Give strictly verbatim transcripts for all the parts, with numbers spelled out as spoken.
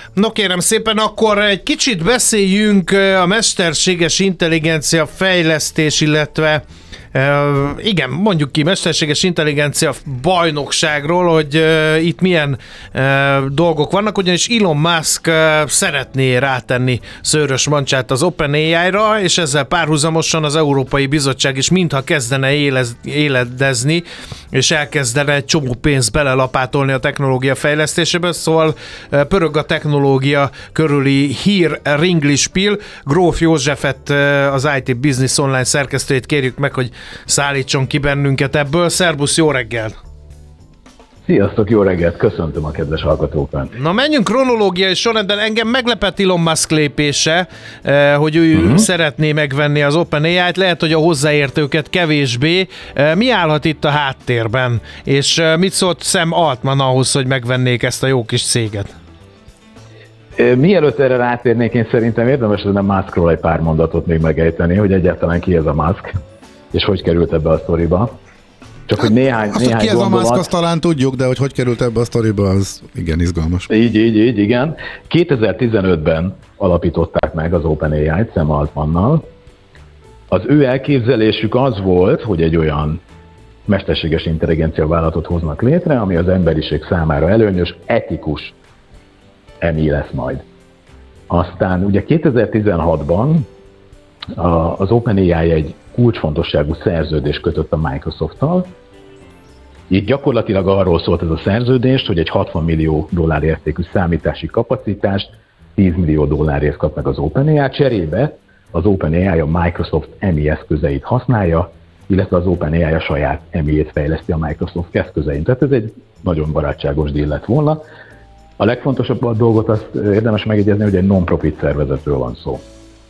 No kérem szépen, akkor egy kicsit beszéljünk a mesterséges intelligencia fejlesztés, illetve Uh, igen, mondjuk ki mesterséges intelligencia bajnokságról, hogy uh, itt milyen uh, dolgok vannak, ugyanis Elon Musk uh, szeretné rátenni szőrös mancsát az OpenAI-ra, és ezzel párhuzamosan az Európai Bizottság is mintha kezdene élez, éledezni, és elkezdene egy csomó pénzt belelapátolni a technológia fejlesztésébe, szóval uh, pörög a technológia körüli hír ringlispiel. Gróf Józsefet, uh, az i té Business Online szerkesztőjét kérjük meg, hogy szállítson ki bennünket ebből. Szerbusz, jó reggelt! Sziasztok, jó reggelt! Köszöntöm a kedves hallgatókat! Na menjünk kronológiai sorrendben. Engem meglepett Elon Musk lépése, hogy ő uh-huh. szeretné megvenni az OpenAI-t, lehet, hogy a hozzáértőket kevésbé. Mi állhat itt a háttérben? És mit szólt Sam Altman ahhoz, hogy megvennék ezt a jó kis céget? Mielőtt erre rátérnék, én szerintem érdemes lenne Muskról egy pár mondatot még megejteni, hogy egyáltalán ki ez a Musk, és hogy került ebbe a sztoriba. Csak hogy néhány, azt, néhány ki ez gondolat... a Musk, azt talán tudjuk, de hogy hogy került ebbe a sztoriba, az igen izgalmas. Így, így, így, igen. kétezer-tizenötben alapították meg az OpenAI-t Sam Altmannal. Az ő elképzelésük az volt, hogy egy olyan mesterséges intelligencia vállalatot hoznak létre, ami az emberiség számára előnyös, etikus em i lesz majd. Aztán ugye kétezer-tizenhatban az OpenAI egy kulcsfontosságú szerződést kötött a Microsofttal. Itt gyakorlatilag arról szólt ez a szerződés, hogy egy hatvan millió dollár értékű számítási kapacitást tíz millió dollárért kap meg az OpenAI, cserébe az OpenAI a Microsoft em i eszközeit használja, illetve az OpenAI a saját em i-ét fejleszti a Microsoft eszközein. Tehát ez egy nagyon barátságos díl lett volna. A legfontosabb dolgot azt érdemes megjegyezni, hogy egy non-profit szervezetről van szó.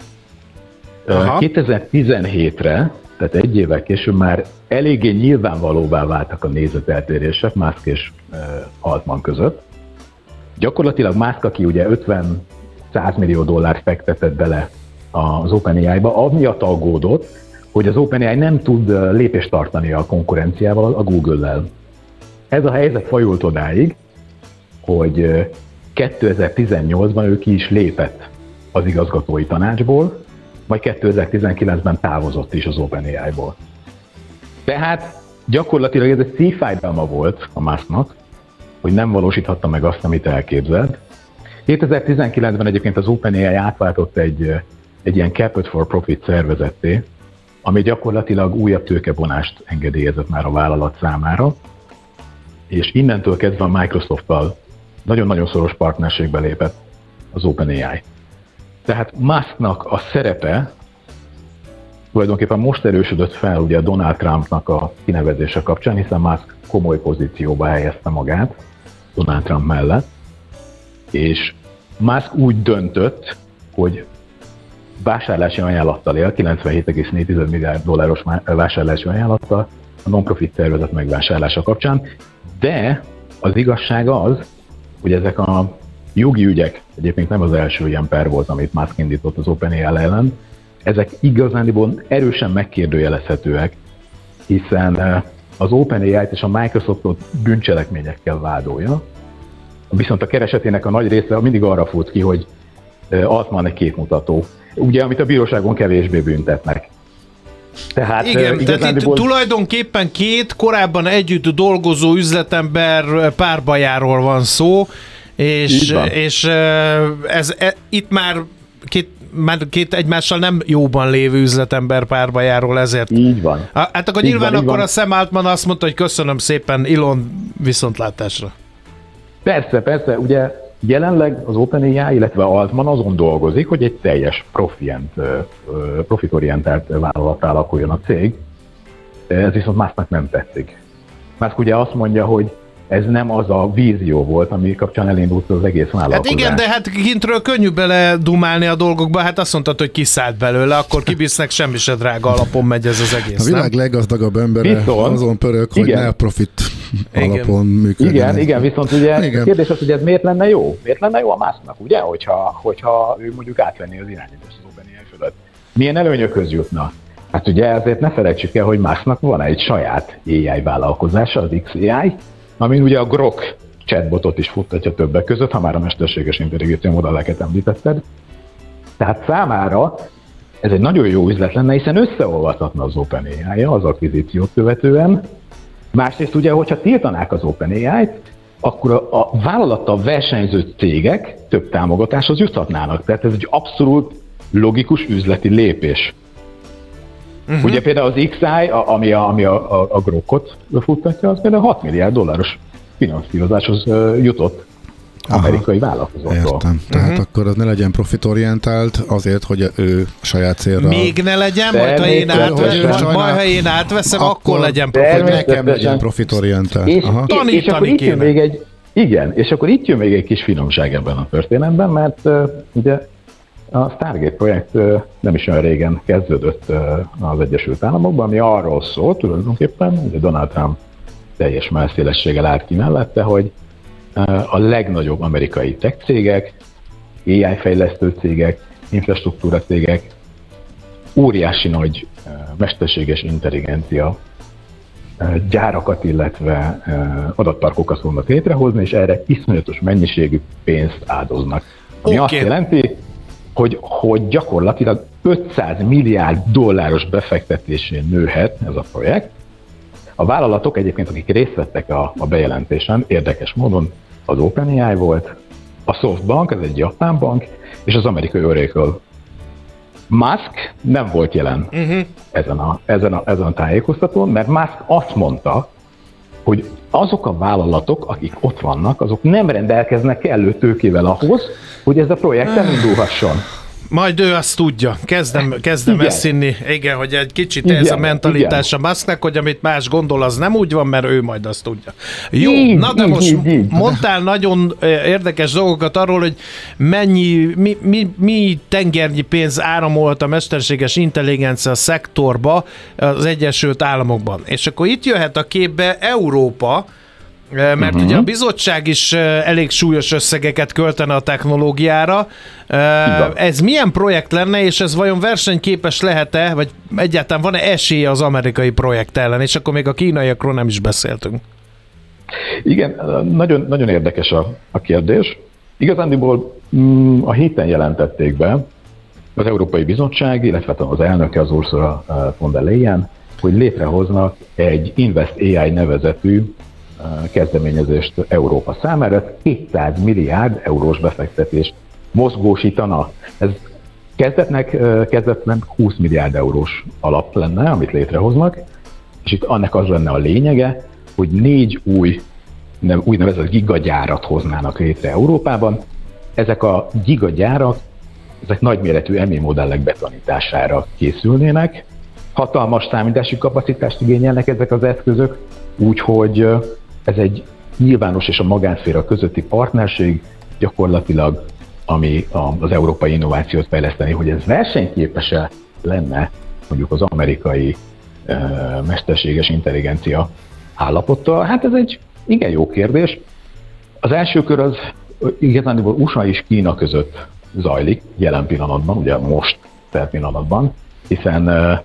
Aha. kétezer-tizenhétre, tehát egy évvel később már eléggé nyilvánvalóvá váltak a nézeteltérések Musk és Altman között. Gyakorlatilag Musk, aki ugye ötven-száz millió dollár fektetett bele az OpenAI-ba, amiatt aggódott, hogy az OpenAI nem tud lépést tartani a konkurenciával, a Google-lel. Ez a helyzet fajult odáig, hogy kétezer-tizennyolcban ő ki is lépett az igazgatói tanácsból, majd kétezer-tizenkilencben távozott is az OpenAI-ból. Tehát gyakorlatilag ez egy szívfájdalma volt a Musknak, hogy nem valósíthatta meg azt, amit elképzelt. kétezer-tizenkilencben egyébként az OpenAI átváltott egy, egy ilyen Caped for Profit szervezetté, ami gyakorlatilag újabb tőkevonást engedélyezett már a vállalat számára, és innentől kezdve a Microsofttal nagyon-nagyon szoros partnerségbe lépett az OpenAI. Tehát Musknak a szerepe tulajdonképpen most erősödött fel ugye a Donald Trumpnak a kinevezése kapcsán, hiszen Musk komoly pozícióba helyezte magát Donald Trump mellett, és Musk úgy döntött, hogy vásárlási ajánlattal él, kilencvenhét egész négy milliárd dolláros vásárlási ajánlattal a non-profit szervezet megvásárlása kapcsán, de az igazság az, hogy ezek a jogi ügyek, egyébként nem az első ilyen per volt, amit Musk indított az OpenAI ellen, ezek igazániból erősen megkérdőjelezhetőek, hiszen az OpenAI-t és a Microsoftot bűncselekményekkel vádolja, viszont a keresetének a nagy része mindig arra fut ki, hogy Altman egy képmutató, ugye, amit a bíróságon kevésbé büntetnek. Tehát, igen, tehát itt tulajdonképpen két korábban együtt dolgozó üzletember párbajáról van szó, és, és ez, ez, itt már két, már két egymással nem jóban lévő üzletember párbajáról, ezért. Így van. Hát akkor így nyilván van, akkor a Sam Altman azt mondta, hogy köszönöm szépen, Elon, viszontlátásra. Persze, persze, ugye jelenleg az OpenAI, illetve Altman azon dolgozik, hogy egy teljes profient, profitorientált vállalattá alakuljon a cég. Ez viszont Musknak nem tetszik. Musk ugye azt mondja, hogy ez nem az a vízió volt, ami kapcsán elindult az egész vállalkozás. Hát igen, de hát kintről könnyű bele dumálni a dolgokba, hát azt mondtad, hogy kiszállt belőle, akkor kibisznek semmi se drága alapon megy ez az egész. A világ nem? Leggazdagabb embere viszont, azon pörög, hogy igen. ne profit alapon működjön. Igen, igen, viszont ugye igen. a kérdés az, hogy ez miért lenne jó? Miért lenne jó a Musknak, ugye, hogyha, hogyha ő mondjuk átvenné az irányítást az OpenAI fölött? Milyen előnyökhöz jutna? Hát ugye ezért ne felejtsük el, hogy Musknak van egy saját á i vállalkozása, az iksz á i, amin ugye a Grok chatbotot is futtatja többek között, ha már a mesterséges intelligencia modelleket említetted. Tehát számára ez egy nagyon jó üzlet lenne, hiszen összeolvadhatna az OpenAI-ja az akvizíciót követően. Másrészt ugye, hogyha tiltanák az OpenAI-t, akkor a, a vállalattal versenyző cégek több támogatáshoz juthatnának. Tehát ez egy abszolút logikus üzleti lépés. Uh-huh. Ugye például az iksz áj, ami a, ami a, a, a Grokot futtatja, az például hat milliárd dolláros finanszírozáshoz jutott amerikai vállalkozóktól. Értem. Tehát uh-huh. akkor az ne legyen profitorientált azért, hogy ő saját célra... Még ne legyen, majd ha én, átve, majd, ha én átveszem, akkor, akkor legyen profitorientált. Nekem legyen profitorientált. És, és, és akkor itt jön még egy, igen, és akkor itt jön még egy kis finomság ebben a történetben, mert uh, ugye a Stargate projekt uh, nem is olyan régen kezdődött uh, az Egyesült Államokban, ami arról szól tulajdonképpen, ugye Donald Trump teljes mellszélességgel állt ki mellette, hogy a legnagyobb amerikai tech cégek, á i fejlesztő cégek, infrastruktúra cégek óriási nagy mesterséges intelligencia gyárakat, illetve adatparkokat fognak létrehozni, és erre iszonyatos mennyiségű pénzt áldoznak. Ami okay. azt jelenti, hogy, hogy gyakorlatilag ötszáz milliárd dolláros befektetésén nőhet ez a projekt. A vállalatok egyébként, akik részt vettek a, a bejelentésen, érdekes módon az OpenAI volt, a SoftBank, ez egy japán bank, és az amerikai Oracle. Musk nem volt jelen uh-huh. ezen, a, ezen, a, ezen a tájékoztatón, mert Musk azt mondta, hogy azok a vállalatok, akik ott vannak, azok nem rendelkeznek kellő tőkével ahhoz, hogy ez a projekt elindulhasson. Majd ő azt tudja. Kezdem, kezdem ezt hinni, igen, hogy egy kicsit igen, ez a mentalitás a Musknak, hogy amit más gondol, az nem úgy van, mert ő majd azt tudja. Jó, így, na de így, most így, így. mondtál nagyon érdekes dolgokat arról, hogy mennyi, mi, mi, mi tengernyi pénz áramolt a mesterséges intelligencia szektorba az Egyesült Államokban. És akkor itt jöhet a képbe Európa, mert uh-huh. ugye a bizottság is elég súlyos összegeket költene a technológiára. Igen. Ez milyen projekt lenne, és ez vajon versenyképes lehet-e, vagy egyáltalán van-e esélye az amerikai projekt ellen, és akkor még a kínaiakról nem is beszéltünk. Igen, nagyon, nagyon érdekes a, a kérdés. Igazándiból mm, a héten jelentették be az Európai Bizottság, illetve az elnöke, az Ursula von der Leyen, hogy létrehoznak egy Invest á i nevezetű kezdeményezést Európa számára, kétszáz milliárd eurós befektetést mozgósítana. Ez kezdetnek, kezdetlen húsz milliárd eurós alap lenne, amit létrehoznak, és itt annak az lenne a lényege, hogy négy új úgynevezett gigagyárat hoznának létre Európában. Ezek a gigagyárak, ezek nagyméretű em i modellek betanítására készülnének, hatalmas számítási kapacitást igényelnek ezek az eszközök, úgyhogy ez egy nyilvános és a magánszféra közötti partnerség, gyakorlatilag, ami az európai innovációt fejleszteni, hogy ez versenyképes-e lenne mondjuk az amerikai e, mesterséges intelligencia állapottal. Hát ez egy igen jó kérdés. Az első kör az igazából u es á és Kína között zajlik jelen pillanatban, ugye most per pillanatban, hiszen e,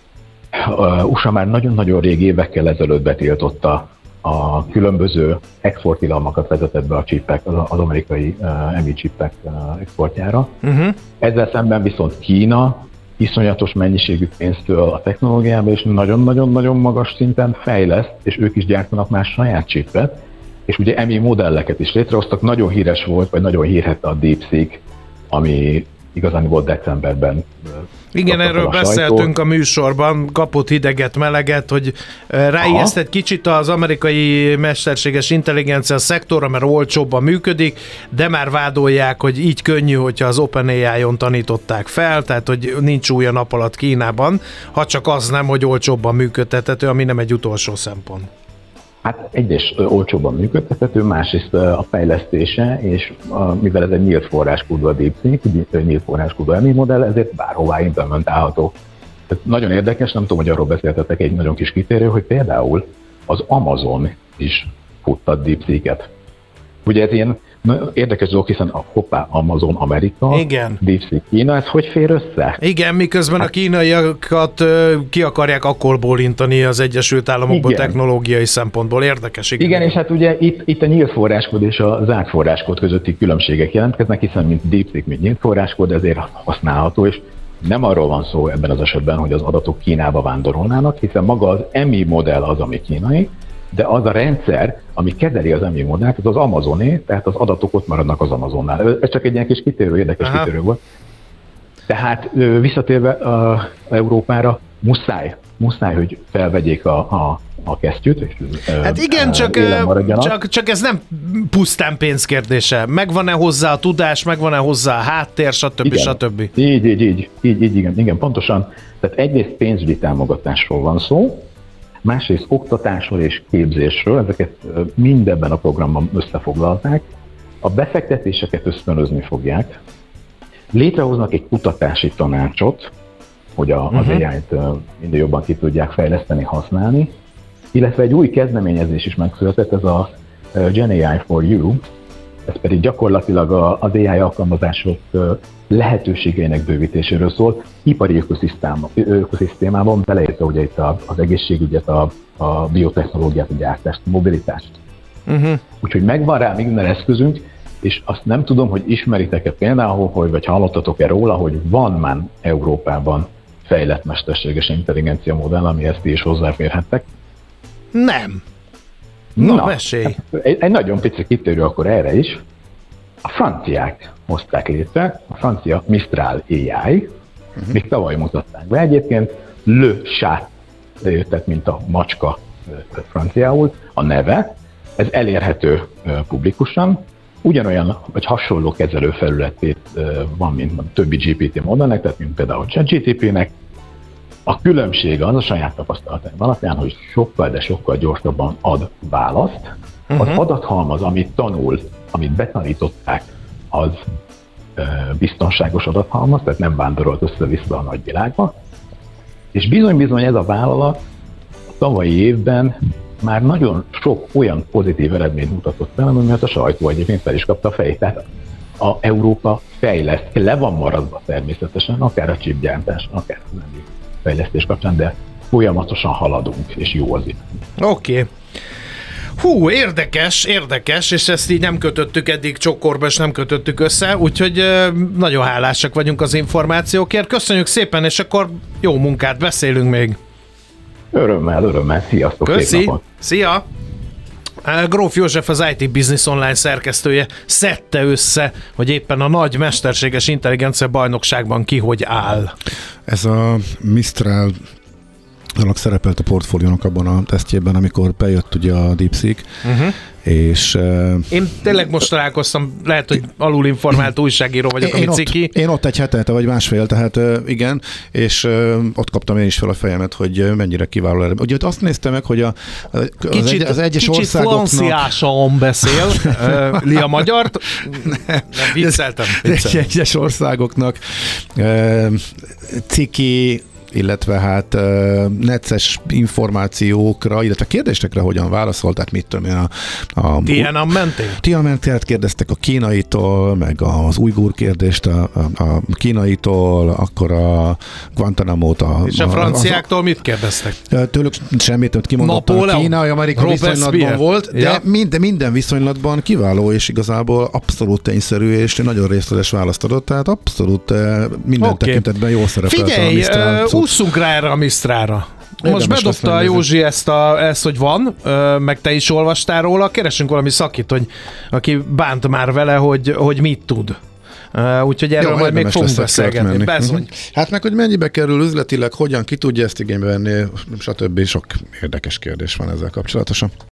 u es á már nagyon-nagyon rég évekkel ezelőtt betiltotta a különböző exporttilalmakat vezetett be a csipek, az amerikai uh, em i csipek uh, exportjára. Uh-huh. Ezzel szemben viszont Kína iszonyatos mennyiségű pénztől a technológiába, és nagyon-nagyon-nagyon magas szinten fejleszt, és ők is gyártanak már saját csipet, és ugye em i modelleket is létrehoztak. Nagyon híres volt, vagy nagyon hírhette a DeepSeek, ami igazán volt decemberben. Igen, erről a beszéltünk a műsorban, kapott hideget, meleget, hogy ráijeszt egy kicsit az amerikai mesterséges intelligencia szektorra, mert olcsóbban működik, de már vádolják, hogy így könnyű, hogyha az OpenAI-on tanították fel, tehát hogy nincs új a nap alatt Kínában, ha csak az nem, hogy olcsóbban működtethető, ami nem egy utolsó szempont. Hát egyrészt olcsóbban működtethető, másrészt a fejlesztése, és a, mivel ez egy nyílt forráskódú a DeepSeek, nyílt forráskódú em i modell, ezért bárhová implementálható. Tehát nagyon érdekes, nem tudom, hogy arról beszéltetek, egy nagyon kis kitérő, hogy például az Amazon is futtat DeepSeek-et. Ugye ez ilyen Na, érdekes dolog, hiszen a hoppá, Amazon Amerika, igen. DeepSeek Kína, ez hogy fér össze? Igen, miközben hát, a kínaiakat ki akarják akkor bólintani az Egyesült Államokból igen. technológiai szempontból. Érdekes, igen. Igen, és hát ugye itt, itt a nyílt forráskód és a zárt forráskód közötti különbségek jelentkeznek, hiszen mint DeepSeek, mint nyílt forráskód, ezért használható, és nem arról van szó ebben az esetben, hogy az adatok Kínába vándorolnának, hiszen maga az em i modell az, ami kínai, de az a rendszer, ami kezeli az em i modellt, az az Amazoné, tehát az adatok ott maradnak az Amazonnál. Ez csak egy ilyen kis kitérő, érdekes Aha. kitérő volt. Tehát visszatérve a Európára, muszáj, muszáj, hogy felvegyék a, a, a kesztyűt. És hát igen, csak, csak, csak ez nem pusztán pénzkérdése. Megvan-e hozzá a tudás, megvan-e hozzá a háttér, stb. Igen. stb. Így, így, így, így, így igen, igen, pontosan. Tehát egyrészt pénzügyi támogatásról van szó, másrészt oktatásról és képzésről, ezeket mindebben a programban összefoglalták. A befektetéseket ösztönözni fogják, létrehoznak egy kutatási tanácsot, hogy a, az uh-huh. á í-t minden jobban ki tudják fejleszteni, használni, illetve egy új kezdeményezés is megszületett, ez a Gen á i for You, ez pedig gyakorlatilag az á i alkalmazások lehetőségeinek bővítéséről szól, ipari ökoszisztémában, beleértve ugye itt az egészségügyet, a, a biotechnológiát, a gyártást, a mobilitást. Uh-huh. Úgyhogy megvan rá minden eszközünk, és azt nem tudom, hogy ismeritek-e például, hogy, vagy hallottatok-e róla, hogy van már Európában fejlett mesterséges intelligencia modell, amihez ti is hozzáférhettek. Nem. Na, Na mesélj. Egy, egy nagyon pici kitérő akkor erre is. A franciák hozták létre, a francia Mistral á i, uh-huh. még tavaly mutatták be. Egyébként Le Chat, tehát mint a macska franciául, a neve, ez elérhető publikusan, ugyanolyan, vagy hasonló kezelőfelületét van, mint a többi gé pé té modellnek, tehát mint például a ChatGPT-nek. A különbség az a saját tapasztalataim alapján, hogy sokkal, de sokkal gyorsabban ad választ. Uh-huh. Az adathalmaz, amit tanul, amit betanították, az ö, biztonságos adathalmaz, tehát nem vándorolt össze-vissza a nagyvilágba. És bizony-bizony ez a vállalat a tavalyi évben már nagyon sok olyan pozitív eredményt mutatott fel, amiért a sajtó egyébként fel is kapta a fejét. Tehát a Európa fejleszt, le van maradva természetesen, akár a chipgyártás, akár az emberi fejlesztés kapcsán, de folyamatosan haladunk, és jó az itt. Oké. Okay. Hú, érdekes, érdekes, és ezt így nem kötöttük eddig csokorba, és nem kötöttük össze, úgyhogy nagyon hálásak vagyunk az információkért. Köszönjük szépen, és akkor jó munkát, beszélünk még. Örömmel, örömmel, sziasztok, Köszi. Szép napot. Szia! Gróf József, az i té Business Online szerkesztője szedte össze, hogy éppen a nagy mesterséges intelligencia bajnokságban ki hogy áll. Ez a Mistral annak szerepelt a portfóliónak abban a tesztjében, amikor bejött ugye a DeepSeek, uh-huh. és... Uh, én tényleg most találkoztam, lehet, hogy alulinformált újságíró vagyok, ami ciki. Én ott egy hetente, vagy másfél, tehát uh, igen, és uh, ott kaptam én is fel a fejemet, hogy uh, mennyire kiváló erre. Ugye azt néztem meg, hogy a, az, kicsit, egy, az egyes kicsit országoknak... Kicsit flanciásan beszél, uh, Lia Magyart. Nem, nem vicceltem. vicceltem. Egyes országoknak uh, ciki, illetve hát uh, necces információkra, illetve kérdésekre hogyan válaszolt, tehát mit tudom én a... a Tiananmentél? Tiananmentét kérdeztek a kínaitól, meg az ujgur kérdést a, a, a kínaitól, akkor a Guantanamo-t a... És a, a franciáktól a, a, mit kérdeztek? Tőlük semmit, hogy kimondottan a kínai-amerikai viszonylatban volt, de ja. minden, minden viszonylatban kiváló, és igazából abszolút tényszerű, és nagyon részletes választ adott, tehát abszolút minden okay. tekintetben jól szerepelt. Figyelj, a ússzunk rá erre a Mistrára. Most bedobta a Józsi ezt, a, ezt, hogy van, meg te is olvastál róla, keresünk valami szakit, hogy, aki bánt már vele, hogy, hogy mit tud. Úgyhogy erről Jó, majd még fogunk beszélgetni. Bezony. Hát meg, hogy mennyibe kerül üzletileg, hogyan ki tudja ezt igénybe venni, stb. Sok érdekes kérdés van ezzel kapcsolatosan.